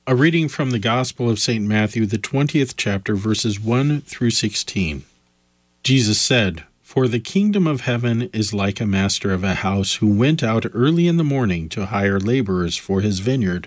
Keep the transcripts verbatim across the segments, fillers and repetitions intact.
A reading from the Gospel of Saint Matthew, the twentieth chapter, verses one through sixteen. Jesus said, "For the kingdom of heaven is like a master of a house who went out early in the morning to hire laborers for his vineyard.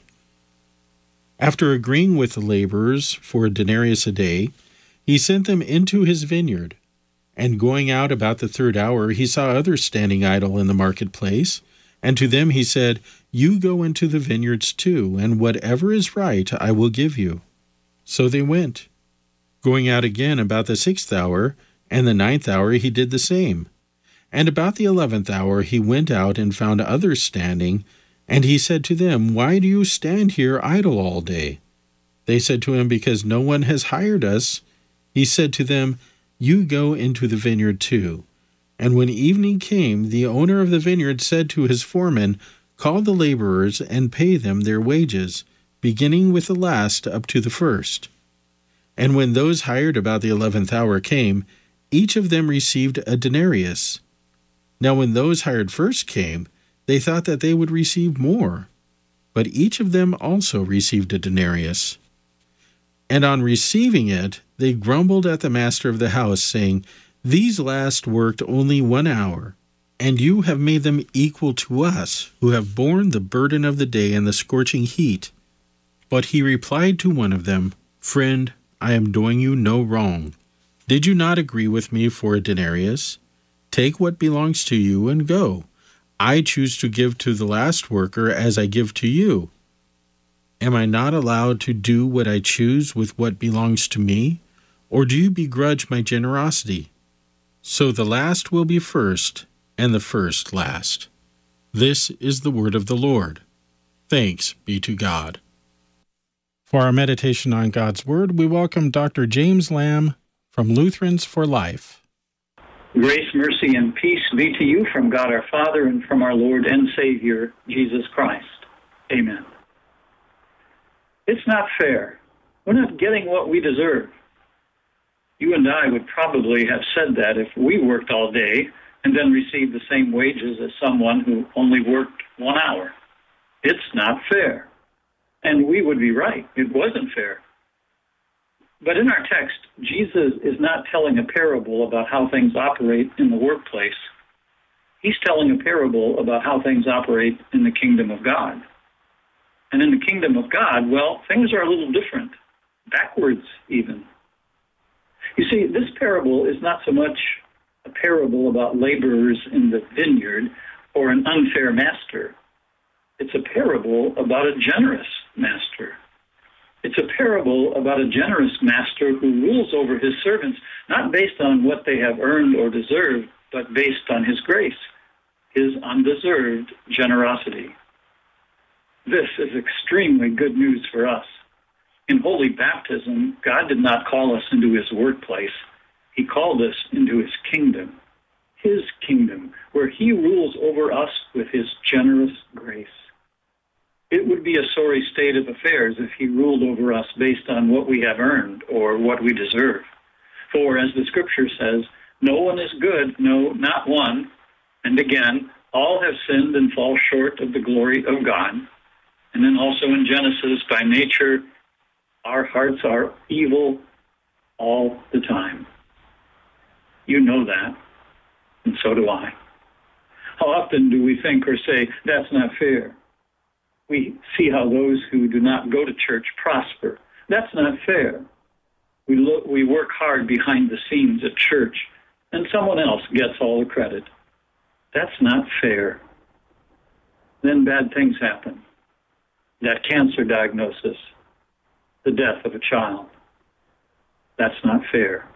After agreeing with the laborers for a denarius a day, he sent them into his vineyard. And going out about the third hour, he saw others standing idle in the marketplace. And to them he said, 'You go into the vineyards too, and whatever is right I will give you.' So they went. Going out again about the sixth hour, and the ninth hour he did the same. And about the eleventh hour he went out and found others standing, and he said to them, 'Why do you stand here idle all day?' They said to him, 'Because no one has hired us.' He said to them, 'You go into the vineyard too.' And when evening came, the owner of the vineyard said to his foreman, 'Call the laborers and pay them their wages, beginning with the last up to the first.' And when those hired about the eleventh hour came, each of them received a denarius. Now when those hired first came, they thought that they would receive more, but each of them also received a denarius. And on receiving it, they grumbled at the master of the house, saying, 'These last worked only one hour, and you have made them equal to us, who have borne the burden of the day and the scorching heat.' But he replied to one of them, 'Friend, I am doing you no wrong. Did you not agree with me for a denarius? Take what belongs to you and go. I choose to give to the last worker as I give to you. Am I not allowed to do what I choose with what belongs to me? Or do you begrudge my generosity? So the last will be first, and the first last.' This is the word of the Lord. Thanks be to God." For our meditation on God's Word, we welcome Doctor James Lamb from Lutherans for Life. Grace, mercy, and peace be to you from God our Father and from our Lord and Savior, Jesus Christ. Amen. It's not fair. We're not getting what we deserve. You and I would probably have said that if we worked all day and then received the same wages as someone who only worked one hour. It's not fair. And we would be right. It wasn't fair. But in our text, Jesus is not telling a parable about how things operate in the workplace. He's telling a parable about how things operate in the kingdom of God. And in the kingdom of God, well, things are a little different, backwards even. You see, this parable is not so much a parable about laborers in the vineyard or an unfair master. It's a parable about a generous master. It's a parable about a generous master who rules over his servants, not based on what they have earned or deserved, but based on his grace, his undeserved generosity. This is extremely good news for us. In holy baptism, God did not call us into his workplace. He called us into his kingdom, his kingdom, where he rules over us with his generous grace. It would be a sorry state of affairs if he ruled over us based on what we have earned or what we deserve. For, as the scripture says, no one is good, no, not one. And again, all have sinned and fall short of the glory of God. And then also in Genesis, by nature, our hearts are evil all the time. You know that, and so do I. How often do we think or say, that's not fair? We see how those who do not go to church prosper. That's not fair. We look, we work hard behind the scenes at church, and someone else gets all the credit. That's not fair. Then bad things happen. That cancer diagnosis, the death of a child. That's not fair.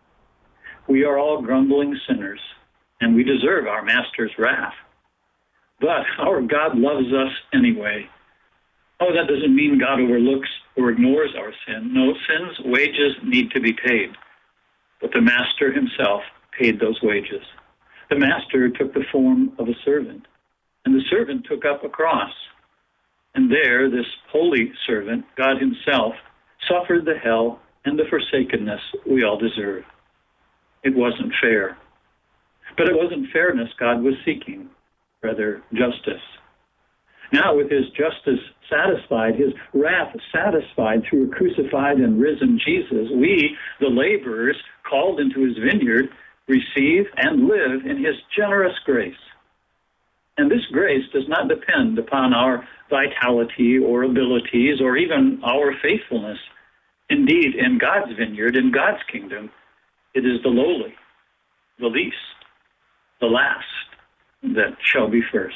We are all grumbling sinners, and we deserve our master's wrath. But our God loves us anyway. Oh, that doesn't mean God overlooks or ignores our sin. No, sin's wages need to be paid. But the master himself paid those wages. The master took the form of a servant, and the servant took up a cross. And there, this holy servant, God himself, suffered the hell and the forsakenness we all deserve. It wasn't fair. But it wasn't fairness God was seeking, rather justice. Now, with his justice satisfied, his wrath satisfied through a crucified and risen Jesus, we, the laborers called into his vineyard, receive and live in his generous grace. And this grace does not depend upon our vitality or abilities or even our faithfulness. Indeed, in God's vineyard, in God's kingdom, it is the lowly, the least, the last that shall be first.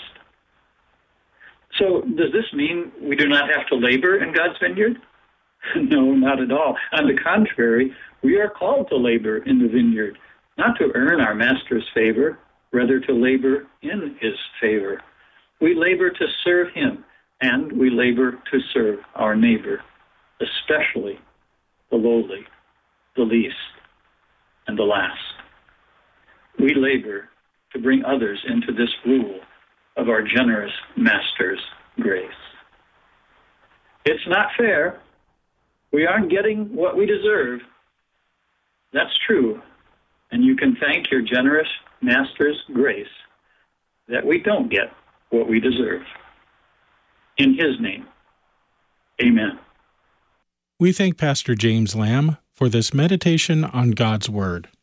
So does this mean we do not have to labor in God's vineyard? No, not at all. On the contrary, we are called to labor in the vineyard, not to earn our master's favor, rather to labor in his favor. We labor to serve him, and we labor to serve our neighbor, especially the lowly, the least, and the last. We labor to bring others into this rule of our generous master's grace. It's not fair. We aren't getting what we deserve. That's true. And you can thank your generous master's grace that we don't get what we deserve. In his name, amen. We thank Pastor James Lamb for this meditation on God's Word.